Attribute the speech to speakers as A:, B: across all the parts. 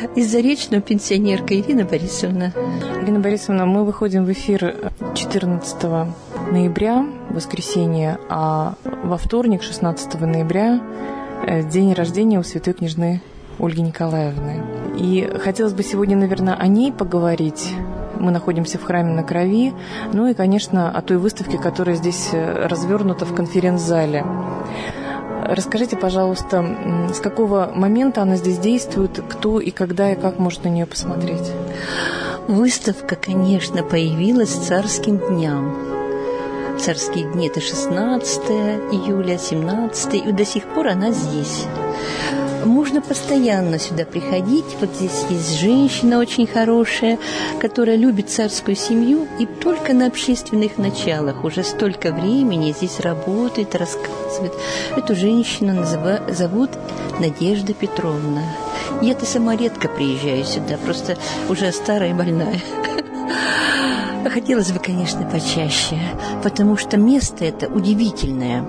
A: Из Заречного пенсионерка Ирина Борисовна.
B: Ирина Борисовна, мы выходим в эфир 14 ноября, воскресенье, а во вторник, 16 ноября, день рождения у святой княжны Ольги Николаевны. И хотелось бы сегодня, наверное, о ней поговорить. Мы находимся в храме на Крови, ну и, конечно, о той выставке, которая здесь развернута в конференц-зале. Расскажите, пожалуйста, с какого момента она здесь действует, кто и когда и как может на нее посмотреть?
A: Выставка, конечно, появилась царским дням. Царские дни – это 16 июля, 17 и до сих пор она здесь. Можно постоянно сюда приходить. Вот здесь есть женщина очень хорошая, которая любит царскую семью и только на общественных началах. Уже столько времени здесь работает, рассказывает. Эту женщину зовут Надежда Петровна. Я-то сама редко приезжаю сюда, просто уже старая и больная. Хотелось бы, конечно, почаще, потому что место это удивительное.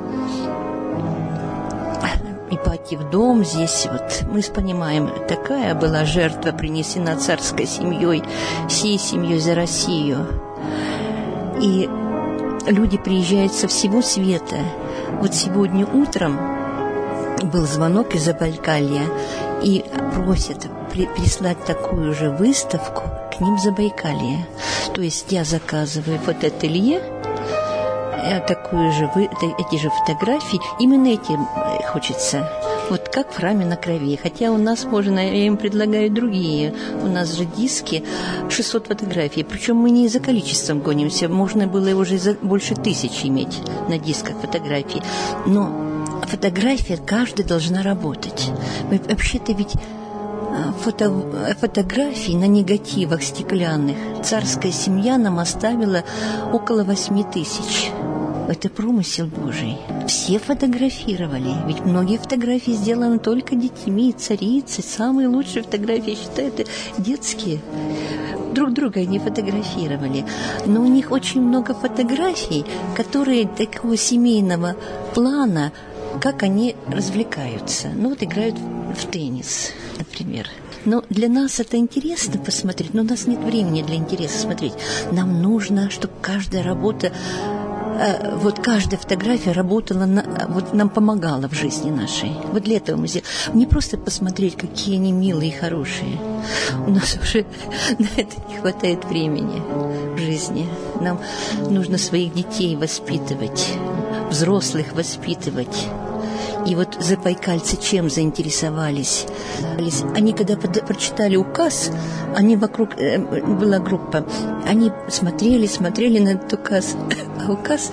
A: Ипатьев дом здесь, вот мы понимаем, такая была жертва принесена царской семьей, всей семьей за Россию. И люди приезжают со всего света. Вот сегодня утром был звонок из Забайкалья, и просят прислать такую же выставку к ним в Забайкалье. То есть я заказываю фотоателье, такую же, эти же фотографии, именно этим хочется. Вот как в храме на Крови. Хотя у нас можно, я им предлагаю другие. У нас же диски 600 фотографий. Причем мы не за количеством гонимся. Можно было уже больше 1000 иметь на дисках фотографий. Но фотография каждая должна работать. Вообще-то ведь фотографий на негативах стеклянных царская семья нам оставила около 8000. Это промысел Божий. Все фотографировали. Ведь многие фотографии сделаны только детьми, царицы. Самые лучшие фотографии, я считаю, это детские. Друг друга они фотографировали. Но у них очень много фотографий, которые такого семейного плана, как они развлекаются. Ну вот играют в теннис, например. Но для нас это интересно посмотреть, но у нас нет времени для интереса смотреть. Нам нужно, чтобы каждая работа, вот каждая фотография работала, вот нам помогала в жизни нашей. Вот для этого мы сделали. Не просто посмотреть, какие они милые и хорошие. У нас уже на это не хватает времени в жизни. Нам нужно своих детей воспитывать, взрослых воспитывать. И вот забайкальцы чем заинтересовались? Они, когда прочитали указ, они вокруг, была группа, они смотрели на этот указ. А указ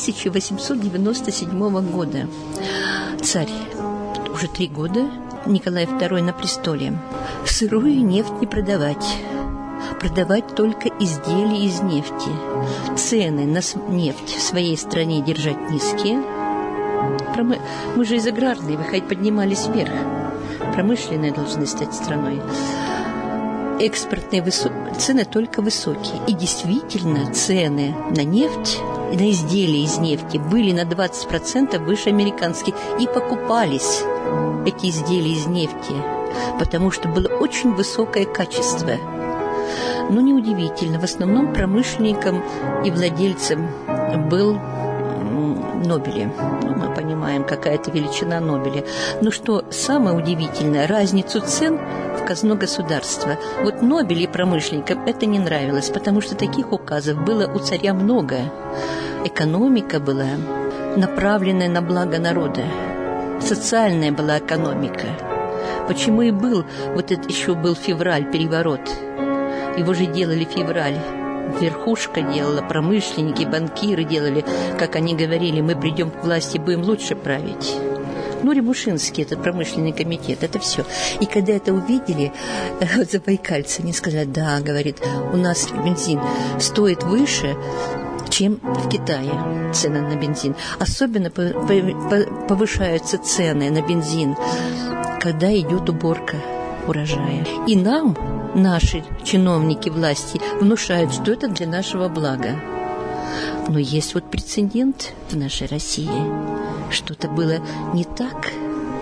A: 1897 года. Царь, уже 3 года, Николай II на престоле. Сырую нефть не продавать. Продавать только изделия из нефти. Цены на нефть в своей стране держать низкие. Мы же из аграрной, хоть поднимались вверх. Промышленные должны стать страной. Экспортные цены только высокие. И действительно цены на нефть, на изделия из нефти были на 20% выше американских. И покупались эти изделия из нефти, потому что было очень высокое качество. Но неудивительно, в основном промышленником и владельцем был Нобели. Ну, мы понимаем, какая-то величина Нобеля. Но что самое удивительное, разницу цен в казну государства. Вот Нобель и промышленникам это не нравилось, потому что таких указов было у царя много. Экономика была направленная на благо народа. Социальная была экономика. Почему и был, вот это еще был февраль, переворот. Его же делали февраль. Верхушка делала, промышленники, банкиры делали, как они говорили, мы придем к власти, будем лучше править. Ну, Рябушинский, этот промышленный комитет, это все. И когда это увидели, вот забайкальцы, они сказали, да, говорит, у нас бензин стоит выше, чем в Китае цены на бензин. Особенно повышаются цены на бензин, когда идет уборка урожая. И нам наши чиновники власти внушают, что это для нашего блага. Но есть вот прецедент в нашей России. Что-то было не так.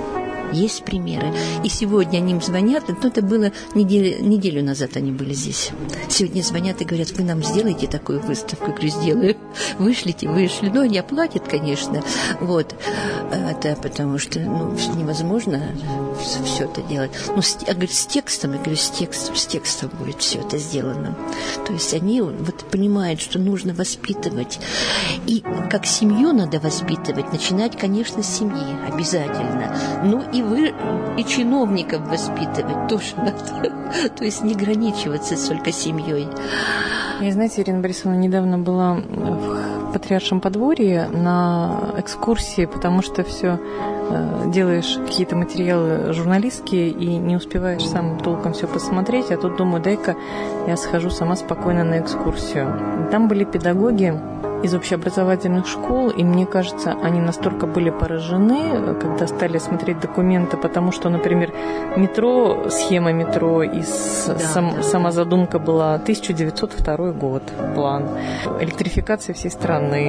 A: Есть примеры. И сегодня они им звонят, но это было неделю назад они были здесь. Сегодня звонят и говорят, вы нам сделаете такую выставку? Я говорю, сделаю. Вышли. Ну, они оплатят, конечно. Вот. Это потому что невозможно все это делать. Но я говорю, с текстом будет все это сделано. То есть они вот понимают, что нужно воспитывать. И как семью надо воспитывать, начинать, конечно, с семьи обязательно. Ну и чиновников воспитывать тоже надо. То есть не ограничиваться только семьей.
B: Я, знаете, Ирина Борисовна, недавно была в Патриаршем подворье на экскурсии, потому что все делаешь какие-то материалы журналистские и не успеваешь сам толком все посмотреть, а тут думаю, дай-ка я схожу сама спокойно на экскурсию. И там были педагоги из общеобразовательных школ, и мне кажется, они настолько были поражены, когда стали смотреть документы, потому что, например, метро, схема метро и сама задумка была 1902 год, план. Электрификация всей страны.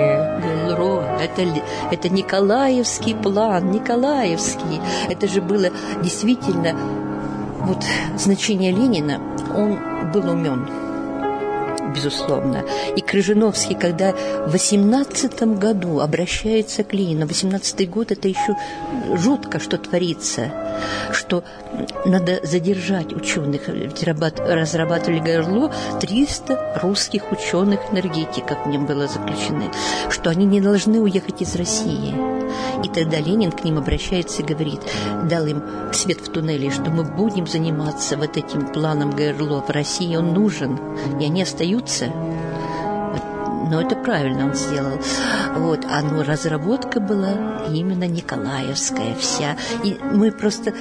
A: Это Николаевский план, Николаевский. Это же было действительно, вот значение Ленина, он был умен. Безусловно. И Крыжиновский, когда в 18 году обращается к Ленину, 18-й год, это еще жутко, что творится, что надо задержать ученых. Разрабатывали ГРЛО 300 русских ученых-энергетиков, в нем было заключено, что они не должны уехать из России. И тогда Ленин к ним обращается и говорит, дал им свет в туннеле, что мы будем заниматься вот этим планом ГРЛО. В России он нужен, и они остаются. Но это правильно он сделал. Вот. Но разработка была именно николаевская вся. И мы просто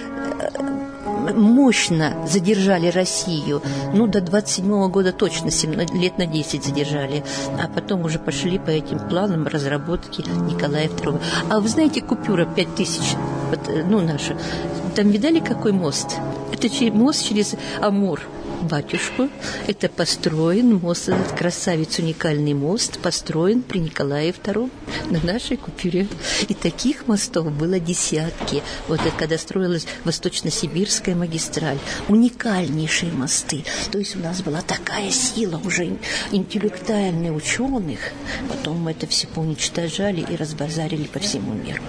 A: мощно задержали Россию. До 27-го года точно, лет на 10 задержали. А потом уже пошли по этим планам разработки Николая II. А вы знаете, купюра 5000, наша, там видали, какой мост? Это мост через Амур. Батюшку. Это построен мост, этот красавец, уникальный мост, построен при Николае II на нашей купюре. И таких мостов было десятки. Вот это когда строилась Восточно-Сибирская магистраль. Уникальнейшие мосты. То есть у нас была такая сила уже интеллектуальных ученых. Потом мы это все поуничтожали и разбазарили по всему миру.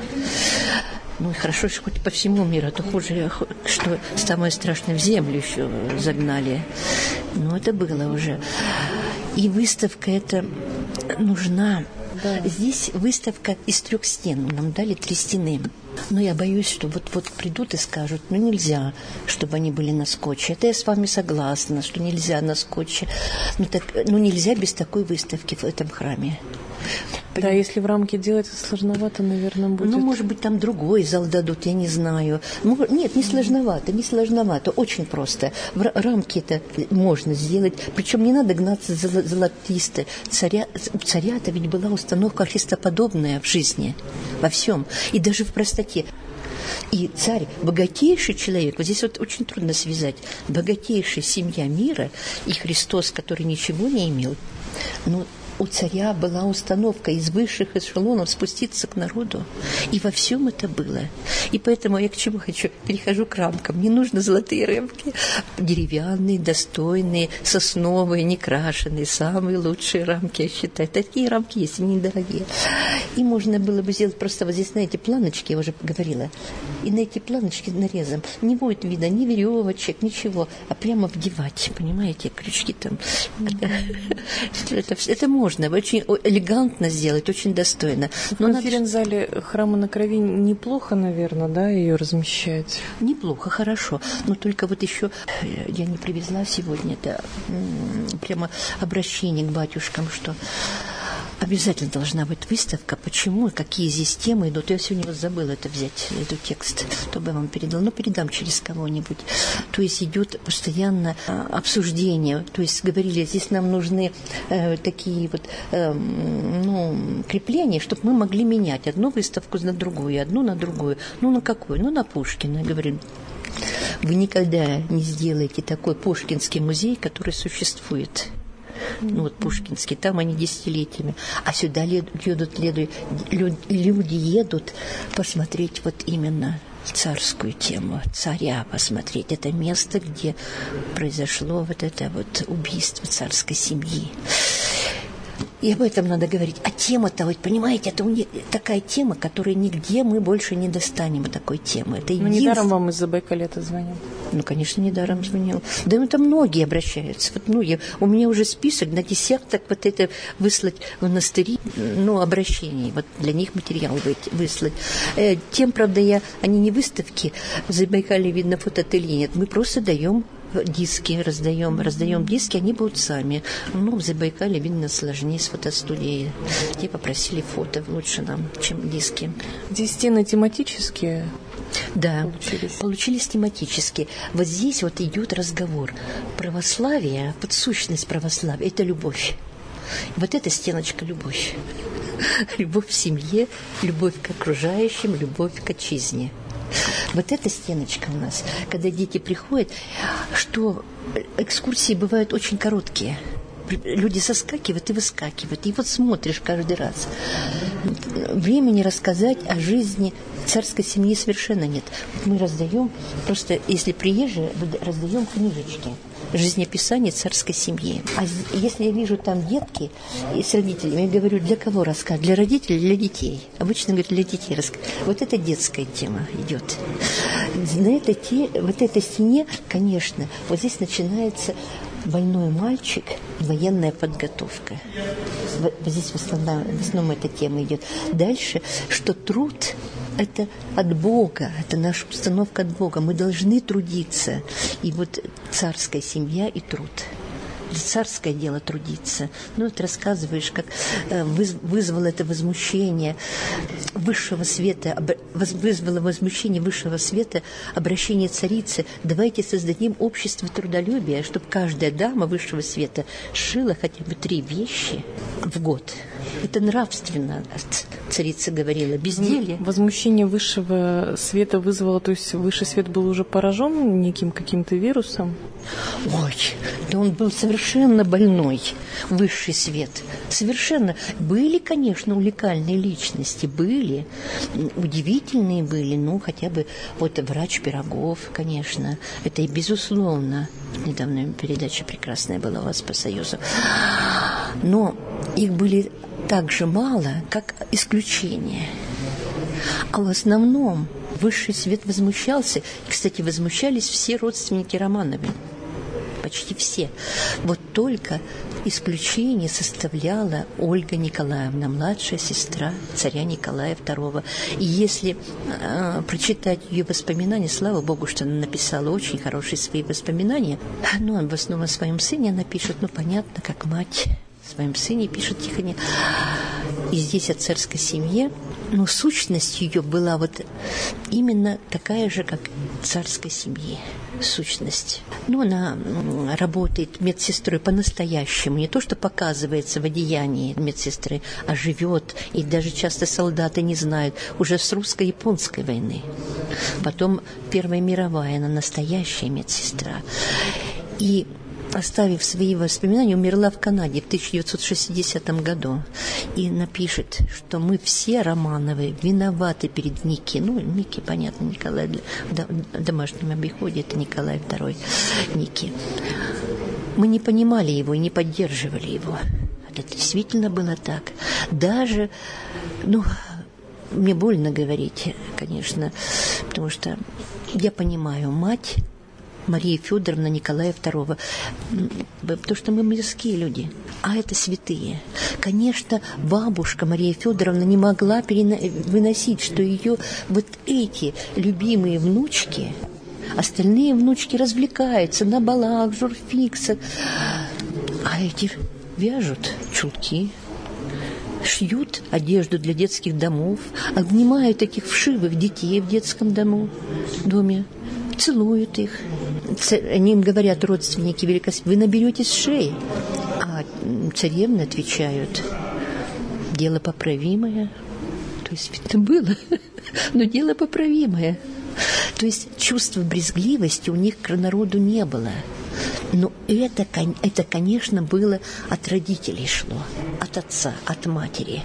A: И хорошо, что хоть по всему миру, а то хуже, что самое страшное, в землю еще загнали. Это было уже. И выставка эта нужна. Да. Здесь выставка из 3 стен. Нам дали 3 стены. Но я боюсь, что вот придут и скажут, нельзя, чтобы они были на скотче. Это я с вами согласна, что нельзя на скотче. Нельзя без такой выставки в этом храме.
B: Да, если в рамке делать, сложновато, наверное, будет.
A: Может быть, там другой зал дадут, я не знаю. Нет, не сложновато, очень просто. В рамке это можно сделать, причем не надо гнаться за золотистой. У царя-то ведь была установка христоподобная в жизни, во всем, и даже в простоте. И царь, богатейший человек, вот здесь вот очень трудно связать, богатейшая семья мира и Христос, который ничего не имел, у царя была установка из высших эшелонов спуститься к народу. И во всем это было. И поэтому я к чему хочу? Перехожу к рамкам. Мне нужны золотые рамки. Деревянные, достойные, сосновые, некрашенные. Самые лучшие рамки, я считаю. Такие рамки есть, они недорогие. И можно было бы сделать просто вот здесь на эти планочки, я уже говорила, и на эти планочки нарезом. Не будет видно ни веревочек, ничего, а прямо вдевать, понимаете, крючки там. Это можно очень элегантно сделать, очень достойно.
B: В конференц-зале Храма на Крови неплохо, наверное, да, ее размещать?
A: Неплохо, хорошо. Но только вот еще я не привезла сегодня это прямо обращение к батюшкам, что обязательно должна быть выставка. Почему? Какие здесь темы идут? Я сегодня забыла это взять, этот текст, чтобы я вам передала. Передам через кого-нибудь. То есть идет постоянно обсуждение. То есть говорили, здесь нам нужны такие вот крепления, чтобы мы могли менять одну выставку на другую, одну на другую. На какую? На Пушкина. Говорю, вы никогда не сделаете такой Пушкинский музей, который существует. Пушкинский, там они десятилетиями. А сюда люди едут посмотреть вот именно царскую тему, царя посмотреть. Это место, где произошло вот это вот убийство царской семьи. И об этом надо говорить. А тема-то, вот понимаете, это такая тема, которую нигде мы больше не достанем, такой темы. Это
B: недаром вам из Забайкалья-то звонил.
A: Ну, конечно, недаром звонил. Да это многие обращаются. Вот многие. У меня уже список на десяток вот это выслать в монастыри, обращений. Вот для них материал выслать. Тем, правда, они не выставки. В Забайкалье видно фотоателье нет. Мы просто даем диски, раздаем диски, они будут сами. В Забайкалье, видно, сложнее с фотостудией. Те попросили фото лучше нам, чем диски.
B: Здесь стены тематические?
A: Да, получились тематические. Вот здесь вот идет разговор. Православие, вот сущность православия – это любовь. Вот эта стеночка – любовь. Любовь в семье, любовь к окружающим, любовь к отчизне. Вот эта стеночка у нас, когда дети приходят, что экскурсии бывают очень короткие. Люди соскакивают и выскакивают. И вот смотришь каждый раз. Времени рассказать о жизни царской семьи совершенно нет. Мы раздаем, просто если приезжие, раздаем книжечки. Жизнеописание царской семьи. А если я вижу там детки с родителями, я говорю, для кого рассказ? Для родителей, для детей? Обычно говорят, для детей рассказ. Вот это детская тема идет. Вот этой стене, конечно, вот здесь начинается больной мальчик, военная подготовка. Вот здесь в основном эта тема идет. Дальше, что труд – это от Бога, это наша установка от Бога. Мы должны трудиться. И вот царская семья и труд. Царское дело трудиться. Ты рассказываешь, как вызвало это возмущение высшего света, вызвало возмущение высшего света обращение царицы. Давайте создадим общество трудолюбия, чтобы каждая дама высшего света шила хотя бы 3 вещи в год. Это нравственно, царица говорила, безделье.
B: Возмущение высшего света вызвало, то есть высший свет был уже поражен неким каким-то вирусом?
A: Ой, да он был совершенно больной, высший свет. Совершенно. Были, конечно, уникальные личности, были, удивительные были, хотя бы вот врач Пирогов, конечно, это и безусловно. Недавно передача прекрасная была у вас по Союзу. Но их были так же мало, как исключения. А в основном высший свет возмущался. И, кстати, возмущались все родственники Романовы. Почти все. Вот только исключение составляла Ольга Николаевна, младшая сестра царя Николая II. И если прочитать ее воспоминания, слава Богу, что она написала очень хорошие свои воспоминания, в основном о своем сыне она пишет, понятно, как мать о своем сыне пишет Тихоня. И здесь о царской семье. Но сущность ее была вот именно такая же, как царской семьи. Сущность. Она работает медсестрой по-настоящему. Не то, что показывается в одеянии медсестры, а живет. И даже часто солдаты не знают. Уже с русско-японской войны. Потом Первая мировая, она настоящая медсестра. И оставив свои воспоминания, умерла в Канаде в 1960 году. И напишет, что мы все Романовы виноваты перед Ники. Ники, понятно, Николай, в домашнем обиходе это Николай II, Ники. Мы не понимали его и не поддерживали его. Это действительно было так. Даже, мне больно говорить, конечно, потому что я понимаю, мать Мария Федоровна Николая II, потому что мы мирские люди, а это святые. Конечно, бабушка Мария Федоровна не могла выносить, что ее вот эти любимые внучки, остальные внучки развлекаются на балах, журфиксах, а эти вяжут чулки, шьют одежду для детских домов, обнимают таких вшивых детей в детском доме, целуют их. Они им говорят, родственники великосветские, вы наберетесь шеи. А царевны отвечают, дело поправимое. То есть это было, но дело поправимое. То есть чувства брезгливости у них к народу не было. Но это, конечно, было от родителей шло, от отца, от матери.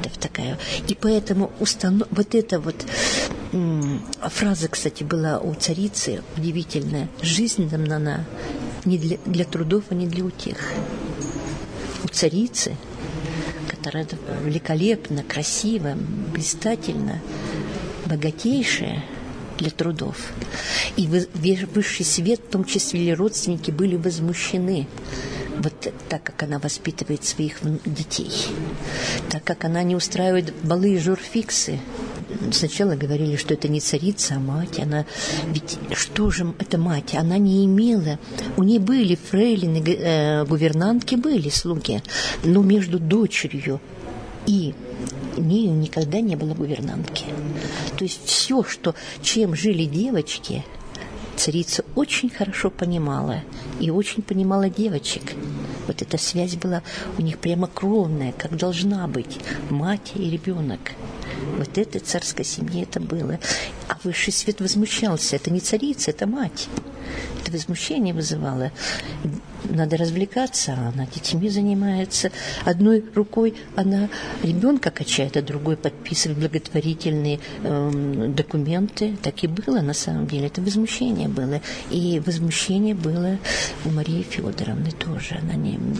A: такая. И поэтому вот эта вот фраза, кстати, была у царицы удивительная. Жизнь нам дана не для трудов, а не для утех. У царицы, которая великолепна, красива, блистательна, богатейшая для трудов. И высший свет, в том числе и родственники, были возмущены. Вот так, как она воспитывает своих детей, так как она не устраивает балы и журфиксы. Сначала говорили, что это не царица, а мать. Она, ведь что же это мать? Она не имела. У нее были фрейлины, гувернантки были, слуги. Но между дочерью и нею никогда не было гувернантки. То есть все, чем жили девочки, царица очень хорошо понимала и очень понимала девочек. Вот эта связь была у них прямо кровная, как должна быть мать и ребенок. Вот это царской семье это было. А высший свет возмущался. Это не царица, это мать. Это возмущение вызывало. Надо развлекаться, а она детьми занимается. Одной рукой она ребенка качает, а другой подписывает благотворительные документы. Так и было на самом деле. Это возмущение было. И возмущение было у Марии Федоровны тоже. Она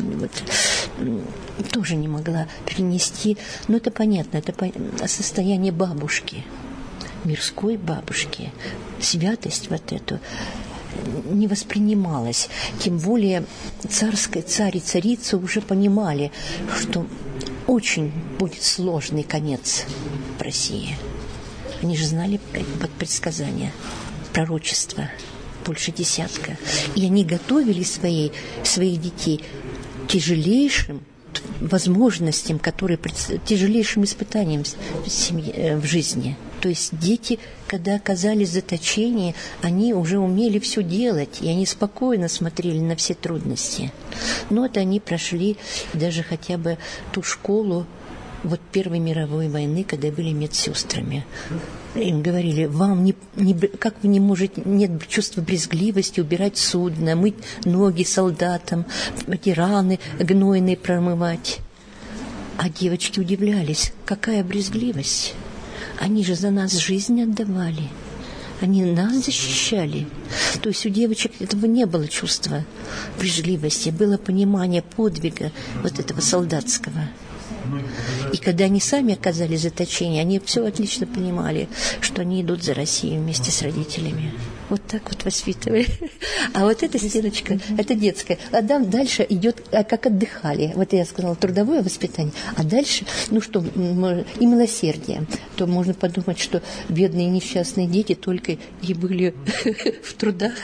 A: тоже не могла перенести. Но это понятно, это состояние бабушки, мирской бабушки. Святость вот эту не воспринималась. Тем более царь и царица уже понимали, что очень будет сложный конец в России. Они же знали предсказания, пророчества, больше 10. И они готовили своих детей тяжелейшим возможностям, тяжелейшим испытаниям в жизни. То есть дети, когда оказались в заточении, они уже умели все делать, и они спокойно смотрели на все трудности. Но вот они прошли даже хотя бы ту школу вот Первой мировой войны, когда были медсестрами. Им говорили, как вы не можете, нет чувства брезгливости, убирать судно, мыть ноги солдатам, эти раны гнойные промывать. А девочки удивлялись, какая брезгливость. Они же за нас жизнь отдавали. Они нас защищали. То есть у девочек этого не было чувства брезгливости, было понимание подвига вот этого солдатского. И когда они сами оказались в заточении, они все отлично понимали, что они идут за Россию вместе с родителями. Вот так вот воспитывали. А вот эта стеночка, это детская. А дальше идет, как отдыхали. Вот я сказала, трудовое воспитание. А дальше, и милосердие. То можно подумать, что бедные несчастные дети только и были в трудах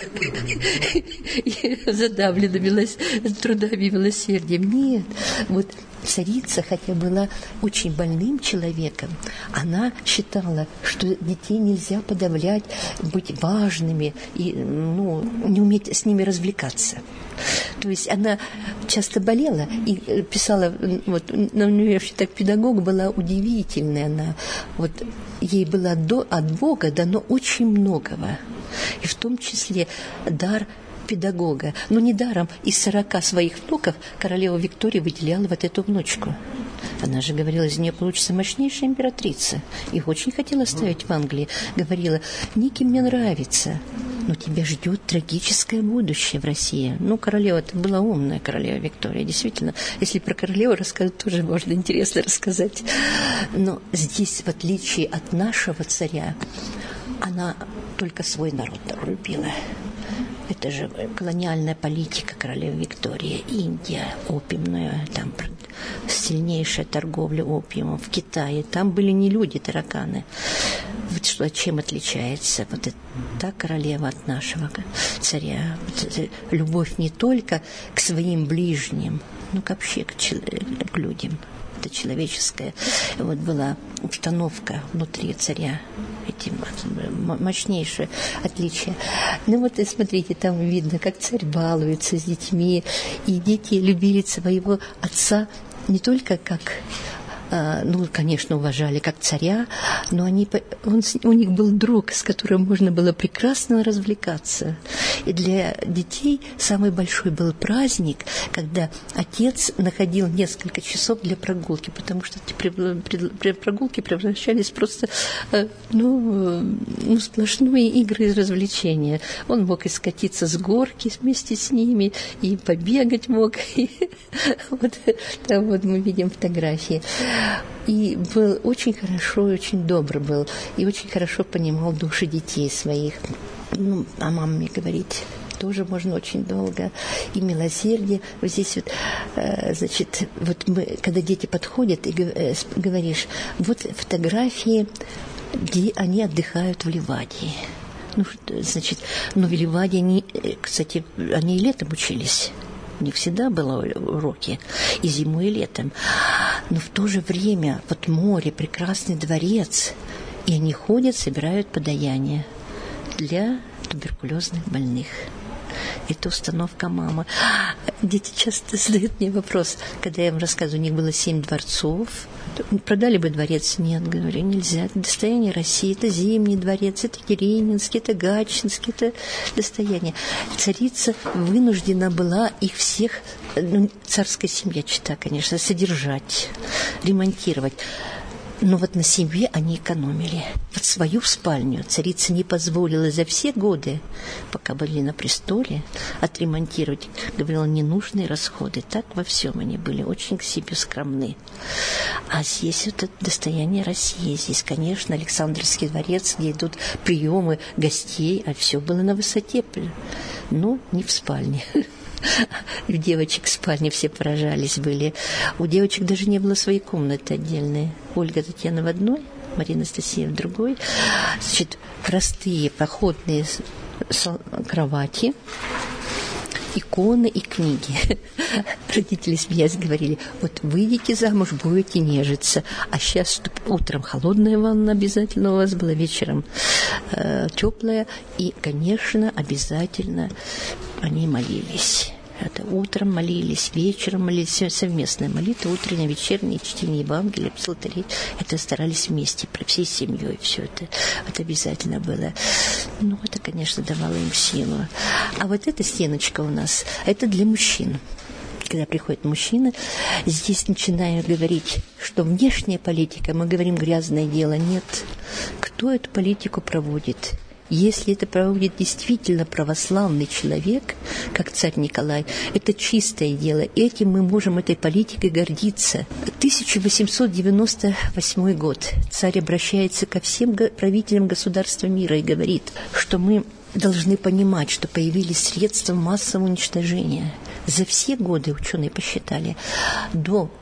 A: задавлены трудами и милосердием. Нет. Вот царица, хотя была очень больным человеком, она считала, что детей нельзя подавлять, быть важными и не уметь с ними развлекаться. То есть она часто болела и писала, вот у нее вообще так педагог была удивительная, она вот ей было от Бога дано очень многого, и в том числе дар педагога. Но недаром из 40 своих внуков королева Виктория выделяла вот эту внучку. Она же говорила, из нее получится мощнейшая императрица. Их очень хотела ставить в Англии. Говорила, Ники мне нравится, но тебя ждет трагическое будущее в России. Королева-то была умная, королева Виктория. Действительно, если про королеву рассказать, тоже можно интересно рассказать. Но здесь, в отличие от нашего царя, она только свой народ любила. Это же колониальная политика королевы Виктории, Индия, опиумная, там сильнейшая торговля опиумом в Китае. Там были не люди, тараканы. Вот что, чем отличается вот эта королева от нашего царя? Вот любовь не только к своим ближним, но вообще к людям. Это человеческая вот была установка внутри царя, эти мощнейшее отличие. Вот и смотрите, там видно, как царь балуется с детьми, и дети любили своего отца не только как конечно, уважали как царя, но у них был друг, с которым можно было прекрасно развлекаться. И для детей самый большой был праздник, когда отец находил несколько часов для прогулки, потому что эти прогулки превращались просто сплошные игры и развлечения. Он мог и скатиться с горки вместе с ними, и побегать мог. Вот мы видим фотографии. И был очень хорошо, очень добр был, и очень хорошо понимал души детей своих. А мама мне говорит, тоже можно очень долго. И милосердие. Вот здесь вот, значит, вот мы, когда дети подходят, и говоришь, вот фотографии, где они отдыхают в Ливадии. В Ливадии, кстати, они и летом учились. У них всегда были уроки, и зимой, и летом. Но в то же время вот море, прекрасный дворец, и они ходят, собирают подаяние для туберкулезных больных. Это установка мамы. Дети часто задают мне вопрос, когда я им рассказываю, у них было 7 дворцов. Продали бы дворец? Нет, говорю, нельзя. Это достояние России, это Зимний дворец, это Киренинский, это Гатчинский, это достояние. Царица вынуждена была их всех, царская семья чита, конечно, содержать, ремонтировать. Но вот на семье они экономили. Вот свою спальню царица не позволила за все годы, пока были на престоле, отремонтировать. Говорила, ненужные расходы. Так во всем они были очень к себе скромны. А здесь вот это достояние России. Здесь, конечно, Александровский дворец, где идут приемы гостей, а все было на высоте. Но не в спальне. У девочек в спальне все поражались были. У девочек даже не было своей комнаты отдельной. Ольга Татьяна в одной, Мария Анастасия в другой. Значит, простые походные кровати, иконы и книги. Родители, смеясь, говорили, вот выйдете замуж, будете нежиться. А сейчас, чтобы утром холодная ванна обязательно у вас была, вечером теплая. И, конечно, обязательно они молились. Это утром молились, вечером молились, совместная молитва, утренняя, вечерняя, чтение Евангелия, псалтырей. Это старались вместе, всей семьей, все это. Это обязательно было. Это, конечно, давало им силу. А вот эта стеночка у нас, это для мужчин. Когда приходят мужчины, здесь начинают говорить, что внешняя политика, мы говорим, грязное дело. Нет. Кто эту политику проводит? Если это проводит действительно православный человек, как царь Николай, это чистое дело. Этим мы можем, этой политикой, гордиться. 1898 год. Царь обращается ко всем правителям государства мира и говорит, что мы должны понимать, что появились средства массового уничтожения. За все годы, ученые посчитали, до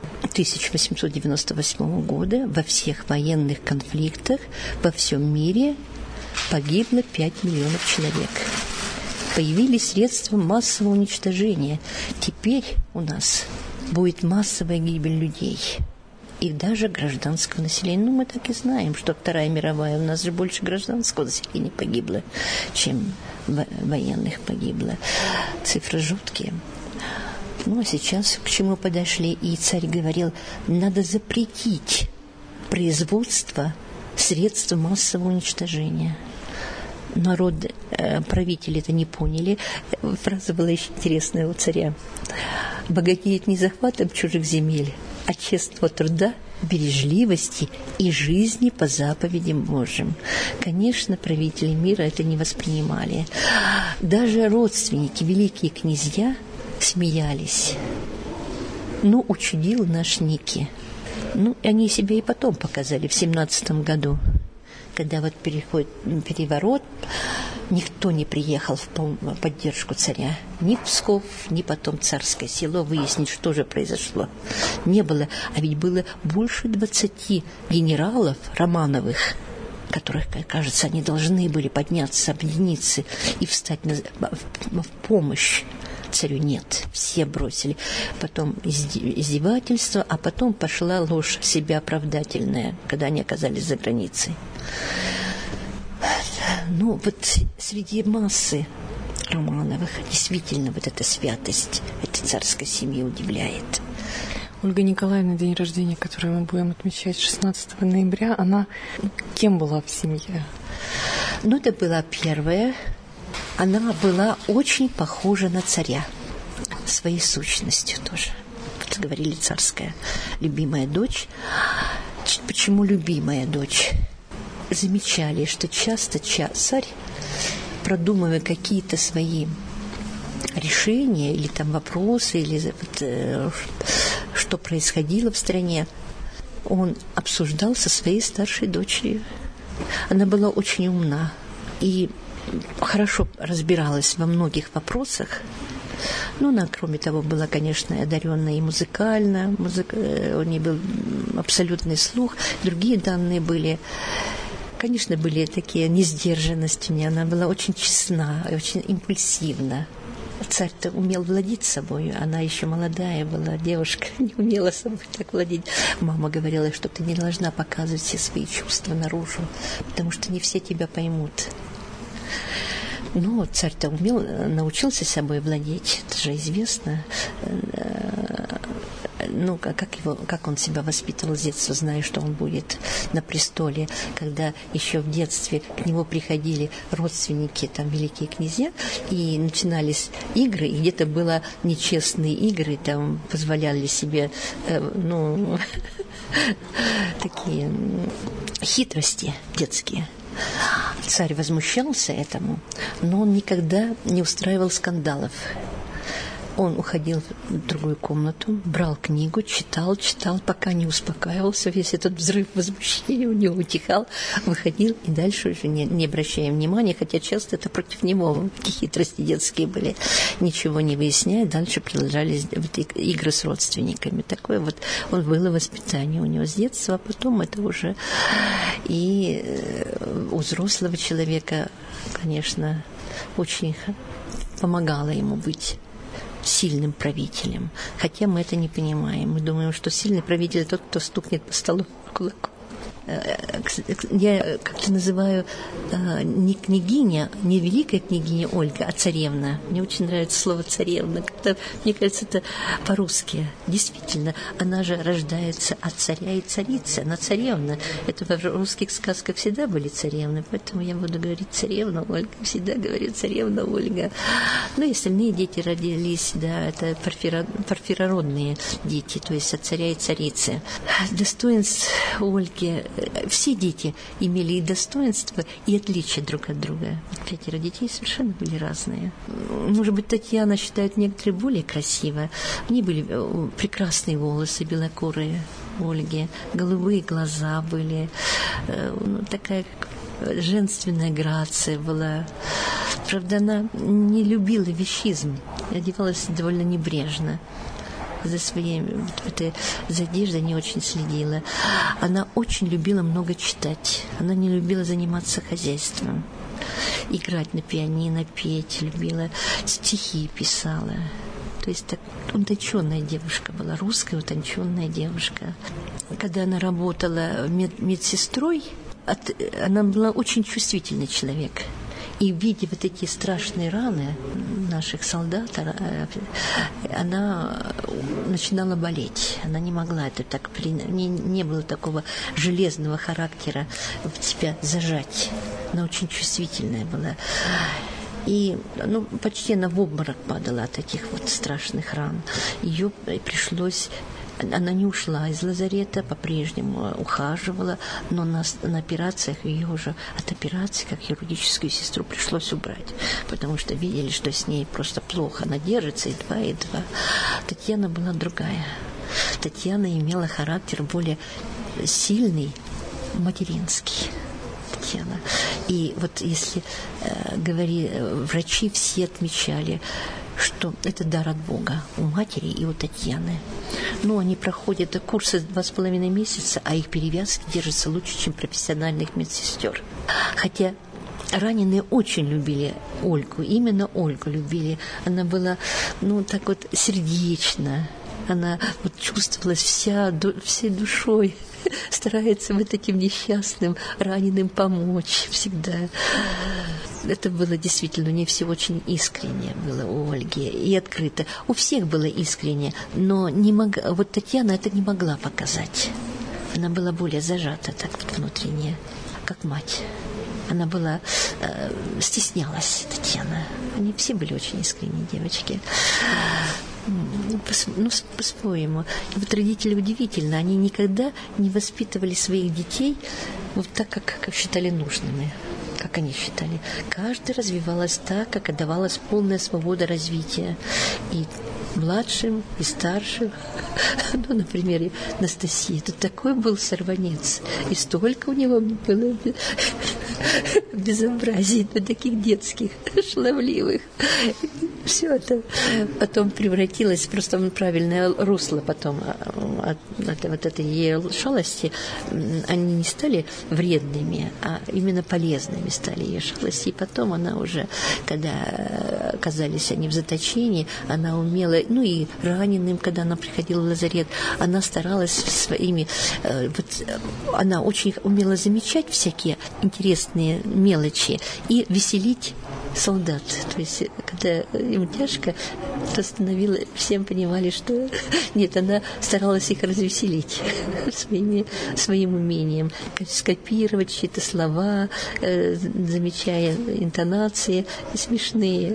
A: 1898 года во всех военных конфликтах во всем мире погибло 5 миллионов человек. Появились средства массового уничтожения. Теперь у нас будет массовая гибель людей. И даже гражданского населения. Мы так и знаем, что Вторая мировая, у нас же больше гражданского населения погибло, чем военных погибло. Цифры жуткие. А сейчас к чему подошли? И царь говорил, надо запретить производство средств массового уничтожения. Народ, правители это не поняли. Фраза была еще интересная у царя. Богатеют не захватом чужих земель, а честного труда, бережливости и жизни по заповедям Божьим. Конечно, правители мира это не воспринимали. Даже родственники, великие князья, смеялись. Учудил наш Ники. Они себя и потом показали в 17 году. Когда вот переворот, никто не приехал в поддержку царя. Ни Псков, ни потом царское село выяснить, что же произошло. Не было. А ведь было больше 20 генералов Романовых, которых, кажется, они должны были подняться, объединиться и встать в помощь. Царю нет, все бросили. Потом издевательство, а потом пошла ложь себя оправдательная, когда они оказались за границей. Среди массы Романовых действительно вот эта святость этой царской семьи удивляет.
B: Ольга Николаевна, день рождения, который мы будем отмечать 16 ноября, она кем была в семье?
A: Ну, это была первая. Она была очень похожа на царя. Своей сущностью тоже. Вот говорили, царская любимая дочь. Почему любимая дочь? Замечали, что часто царь, продумывая какие-то свои решения или там вопросы, или что происходило в стране, он обсуждал со своей старшей дочерью. Она была очень умна и хорошо разбиралась во многих вопросах. Ну, она, кроме того, была, конечно, одаренная и музыкально. У нее был абсолютный слух. Другие данные были, конечно, были такие несдержанности у нее. Она была очень честна, очень импульсивна. Царь-то умел владеть собой, она еще молодая была девушка, не умела собой так владеть. Мама говорила, что ты не должна показывать все свои чувства наружу, потому что не все тебя поймут. Ну, царь-то научился собой владеть, это же известно. Ну, как он себя воспитывал с детства, зная, что он будет на престоле, когда еще в детстве к нему приходили родственники, там, великие князья, и начинались игры, и где-то было нечестные игры, там, позволяли себе, такие хитрости детские. Царь возмущался этому, но он никогда не устраивал скандалов. Он уходил в другую комнату, брал книгу, читал, пока не успокаивался. Весь этот взрыв возмущения у него утихал, выходил и дальше уже не обращая внимания, хотя часто это против него, такие хитрости детские были, ничего не выясняя, дальше продолжались игры с родственниками. Такое вот было воспитание у него с детства, а потом это уже и у взрослого человека, конечно, очень помогало ему быть сильным правителем. Хотя мы это не понимаем. Мы думаем, что сильный правитель тот, кто стукнет по столу кулаком. Я как-то называю не княгиня, не великая княгиня Ольга, а царевна. Мне очень нравится слово царевна. Как-то, мне кажется, это по-русски. Действительно, она же рождается от царя и царицы. Она царевна. Это в русских сказках всегда были царевны, поэтому я буду говорить царевна Ольга. Всегда говорю царевна Ольга. Ну и остальные дети родились, да, это парфирородные дети, то есть от царя и царицы. Достоинств Ольги все дети имели и достоинства, и отличия друг от друга. 5 детей совершенно были разные. Может быть, Татьяна считают некоторые более красивой. У нее были прекрасные волосы белокурые у Ольги, голубые глаза были, такая женственная грация была. Правда, она не любила вещизм, одевалась довольно небрежно. За одеждой не очень следила. Она очень любила много читать. Она не любила заниматься хозяйством. Играть на пианино, петь любила. Стихи писала. То есть так утонченная девушка была, русская утонченная девушка. Когда она работала медсестрой, она была очень чувствительный человек. И видя вот эти страшные раны наших солдат, она начинала болеть. Она не могла это так, не было такого железного характера в себя зажать. Она очень чувствительная была. И почти она в обморок падала от таких вот страшных ран. Ее пришлось... Она не ушла из лазарета, по-прежнему ухаживала, но на операциях ее уже от операции, как хирургическую сестру, пришлось убрать, потому что видели, что с ней просто плохо. Она держится, едва. Татьяна была другая. Татьяна имела характер более сильный, материнский. Татьяна. И вот если врачи все отмечали, что это дар от Бога у матери и у Татьяны. Они проходят курсы 2,5 месяца, а их перевязки держатся лучше, чем профессиональных медсестер. Хотя раненые очень любили Ольгу, именно Ольгу любили. Она была, так вот сердечна. Она чувствовалась всей душой, старается вот этим несчастным, раненым помочь всегда. это было действительно, у нее все очень искренне было у Ольги и открыто. У всех было искренне, но вот Татьяна это не могла показать. Она была более зажата так вот внутренне, как мать. Она была, стеснялась, Татьяна. Они все были очень искренние девочки. По-своему. И вот родители удивительно, они никогда не воспитывали своих детей вот так, как считали нужными. Как они считали. Каждая развивалась так, как отдавалась полная свобода развития. И младшим, и старшим. Ну, например, Анастасия. Тут такой был сорванец. И столько у него было безобразий, таких детских, шаловливых. Все это потом превратилось просто в правильное русло потом от вот этой ее шалости. Они не стали вредными, а именно полезными стали ее шалости. И потом она уже, когда оказались они в заточении, она умела, ну и раненым, когда она приходила в лазарет, она старалась своими... она очень умела замечать всякие интересные мелочи и веселить солдат. То есть, когда им тяжко, то всем понимали, что нет, она старалась их развеселить своим умением, скопировать чьи-то слова, замечая интонации смешные.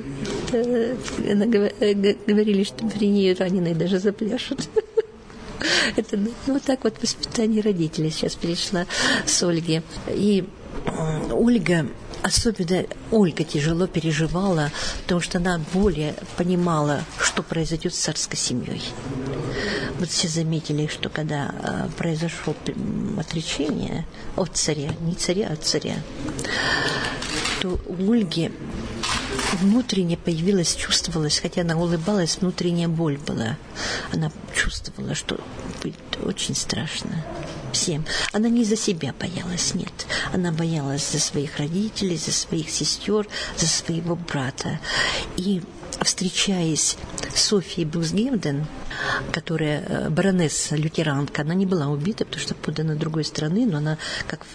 A: Говорили, что при ней раненые даже запляшут. Это вот так вот воспитание родителей сейчас перешла с Ольги. И особенно Ольга тяжело переживала, потому что она более понимала, что произойдет с царской семьей. Вот все заметили, что когда произошло отречение от царя, не царя, а от царя, то у Ольги внутренне чувствовалась, хотя она улыбалась, внутренняя боль была. Она чувствовала, что будет очень страшно всем. Она не за себя боялась, нет. Она боялась за своих родителей, за своих сестер, за своего брата. И, встречаясь с Софией Бусгевден, которая баронесса, лютеранка, она не была убита, потому что подана другой страны, но она как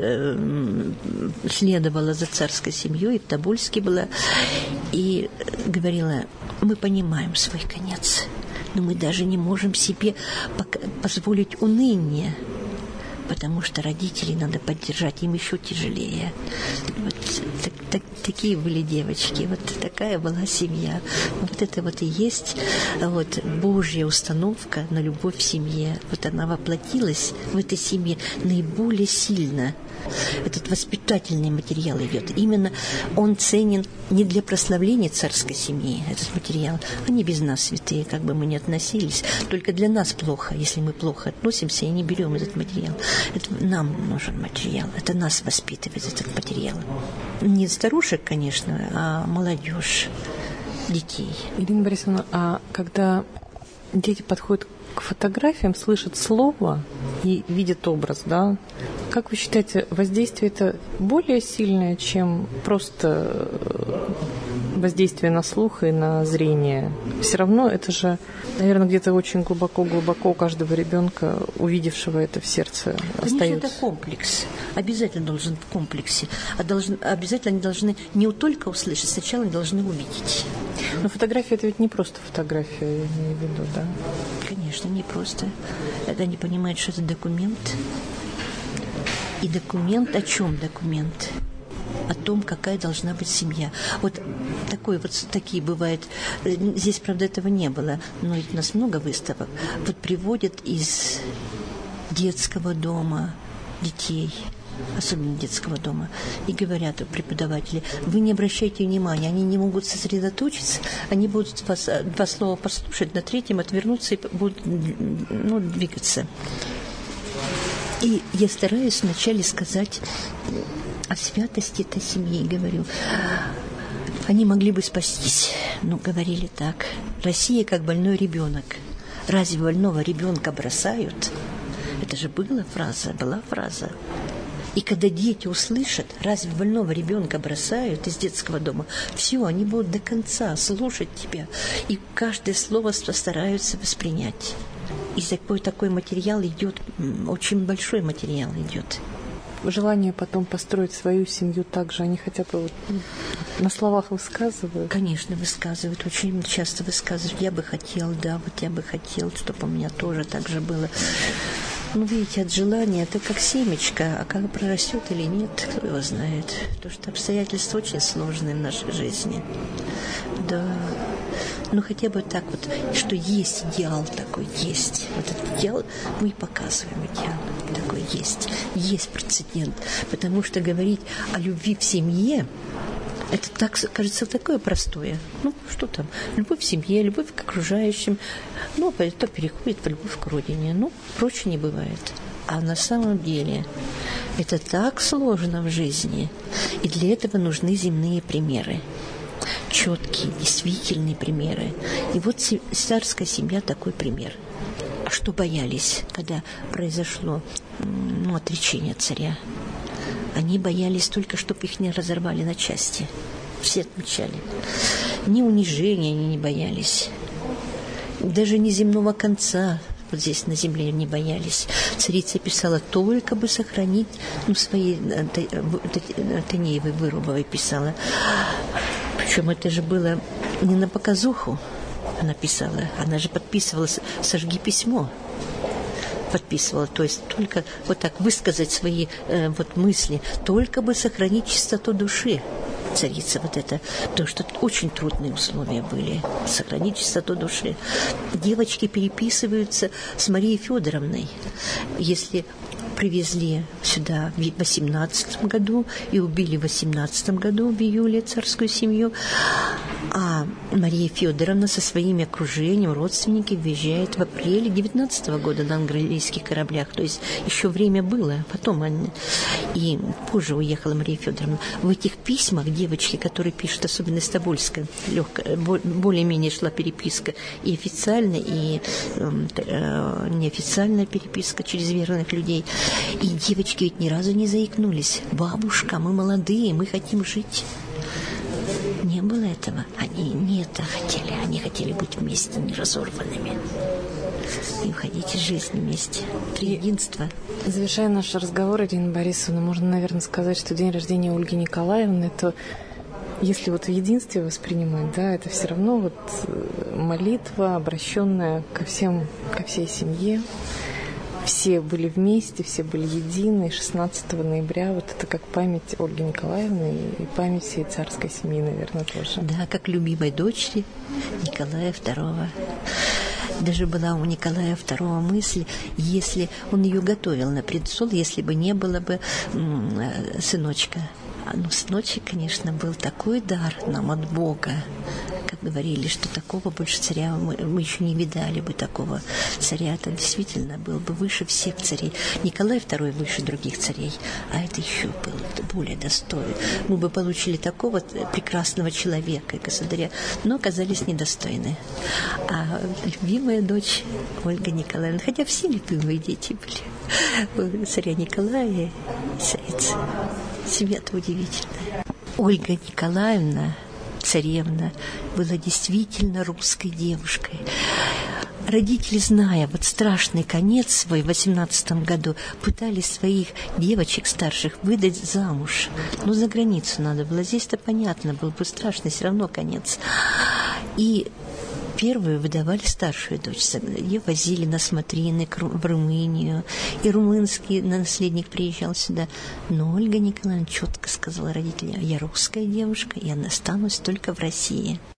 A: следовала за царской семьей, в Тобольске была, и говорила: мы понимаем свой конец, но мы даже не можем себе позволить уныние, потому что родителей надо поддержать, им еще тяжелее. Вот такие были девочки, вот такая была семья. Вот это вот и есть вот Божья установка на любовь в семье. Вот она воплотилась в этой семье наиболее сильно. Этот воспитательный материал идет. Именно он ценен не для прославления царской семьи, этот материал. Они без нас святые, как бы мы ни относились. Только для нас плохо, если мы плохо относимся и не берем этот материал. Это нам нужен материал. Это нас воспитывает этот материал. Не старушек, конечно, а молодежь, детей.
B: Ирина Борисовна, а когда дети подходят к фотографиям, слышат слово и видят образ, да? Как вы считаете, воздействие это более сильное, чем просто воздействие на слух и на зрение? Все равно это же, наверное, где-то очень глубоко-глубоко у каждого ребенка, увидевшего это в сердце, остается.
A: Конечно, это комплекс. Обязательно должен в комплексе. Обязательно они должны не только услышать, сначала они должны увидеть.
B: Но фотография это ведь не просто фотография, я имею в виду, да?
A: Конечно, не просто. Это они понимают, что это документ. И документ, о чем документ? О том, какая должна быть семья. Вот такие бывают. Здесь, правда, этого не было, но ведь у нас много выставок. Вот приводят из детского дома детей, особенно детского дома, и говорят преподаватели: вы не обращайте внимания, они не могут сосредоточиться, они будут вас два слова послушать, на третьем отвернуться и будут двигаться. И я стараюсь вначале сказать о святости этой семьи, говорю. Они могли бы спастись, но говорили так: Россия как больной ребенок. Разве больного ребенка бросают? Это же была фраза. И когда дети услышат: разве больного ребенка бросают из детского дома, все, они будут до конца слушать тебя, и каждое слово стараются воспринять. И такой материал идет, очень большой материал идет.
B: желание потом построить свою семью также, они хотя бы вот на словах высказывают?
A: Конечно, высказывают, очень часто высказывают. Я бы хотел, да, вот я бы хотел, чтобы у меня тоже так же было. Ну, видите, от желания это как семечко, а как прорастет или нет, кто его знает. Потому что обстоятельства очень сложные в нашей жизни. Да. Ну, хотя бы так вот, что есть идеал такой, есть. Вот этот идеал мы и показываем, идеал такой есть. Есть прецедент. Потому что говорить о любви в семье, это так, кажется, такое простое. Ну, что там? Любовь в семье, любовь к окружающим. Ну, это переходит в любовь к родине. Ну, проще не бывает. А на самом деле это так сложно в жизни. И для этого нужны земные примеры. Четкие, действительные примеры. И вот царская семья такой пример. А что боялись, когда произошло отречение царя? Они боялись только, чтобы их не разорвали на части. Все отмечали. Ни унижения они не боялись. Даже ни земного конца вот здесь на земле не боялись. Царица писала, только бы сохранить, свои Танеевой, Вырубовой писала. Причем это же было не на показуху она писала. Она же подписывала «Сожги письмо». Подписывала, то есть только вот так высказать свои мысли, только бы сохранить чистоту души. Царица вот это, потому что очень трудные условия были, сохранить чистоту души. Девочки переписываются с Марией Федоровной. Если привезли сюда в 18 году и убили в 18 году в июле царскую семью, а Мария Федоровна со своим окружением, родственники, въезжает в апреле 19 года на английских кораблях. То есть еще время было. Потом и позже уехала Мария Федоровна. В этих письмах девочки, которые пишут, особенно из Тобольска, более-менее шла переписка и официальная, и неофициальная переписка через верных людей. И девочки ведь ни разу не заикнулись. «Бабушка, мы молодые, мы хотим жить». Не было этого. Они не это хотели. Они хотели быть вместе, не разорванными. И уходить из жизни вместе. Триединство.
B: Завершая наш разговор, Ирина Борисовна, можно, наверное, сказать, что день рождения Ольги Николаевны, это, если вот в единстве воспринимать, да, это все равно вот молитва, обращенная ко всей семье. Все были вместе, все были едины. 16 ноября вот это как память Ольги Николаевны и память всей царской семьи, наверное, тоже.
A: Да, как любимой дочери Николая II. Даже была у Николая II мысль, если он ее готовил на престол, если бы не было бы сыночка. Сыночек, конечно, был такой дар нам от Бога. Как говорили, что такого больше царя мы еще не видали бы, такого царя. Это действительно был бы выше всех царей. Николай II выше других царей, а это еще был более достоин. Мы бы получили такого прекрасного человека и государя, но оказались недостойны. А любимая дочь Ольга Николаевна, хотя все любимые дети были, царя Николая и царицы. Семья-то удивительная. Ольга Николаевна, царевна, была действительно русской девушкой. Родители, зная вот страшный конец свой в 18 году, пытались своих девочек старших выдать замуж. Но за границу надо было. Здесь-то понятно, был бы страшный все равно конец. И первую выдавали старшую дочь. Ее возили на смотрины в Румынию. И румынский наследник приезжал сюда. Но Ольга Николаевна четко сказала родителям: я русская девушка, и я останусь только в России.